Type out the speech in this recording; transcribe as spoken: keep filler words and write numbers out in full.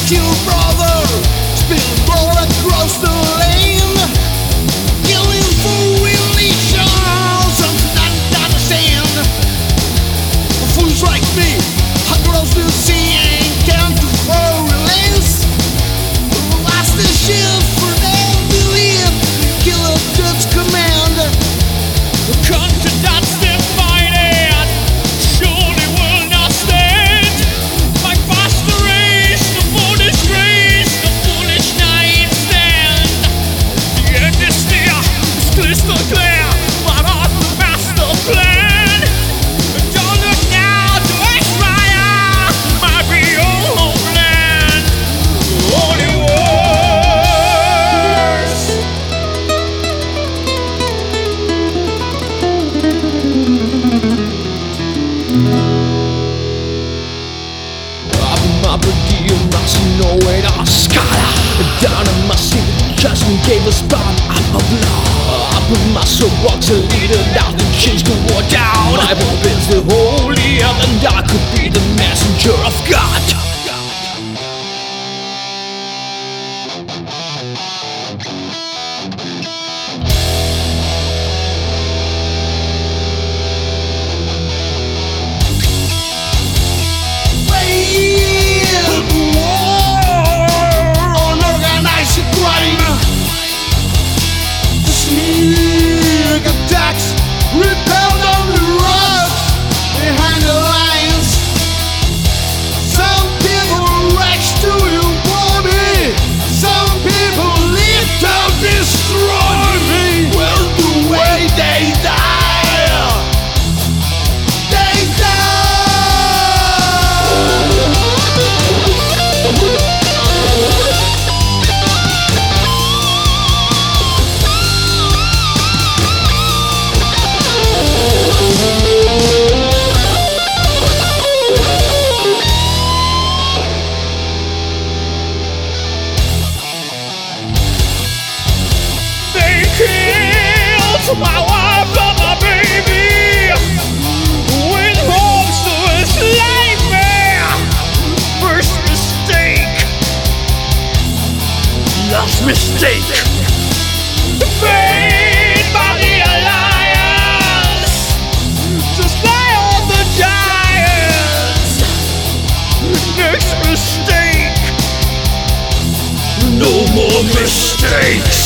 your brother, spilling blood across the lane, killing for relations, something I don't understand. Fools like me, across the sea and come to for release. Lost the ship for them believe, kill a Dutch command. Come to dance and fight it, surely will not stand. My faster race, the foolish race, the foolish night stand. The end is near, it's crystal clear, but not the master plan. Don't look now to Israel, might be your homeland. Only worse. No way to Scala. Down in my seat, Justin gave a spot. I'm a blow. I put my soapbox a leader down. The chains could walk down. My hope is the holy, and I could be the messenger of God. Repelled on the rocks behind the lines. Some people rush to your body, some people live to destroy me. Well, the way they die, they my wife and my baby, with hopes to enslave me. First mistake, Last mistake. made by the alliance to slay all the giants. Next mistake, No more mistakes.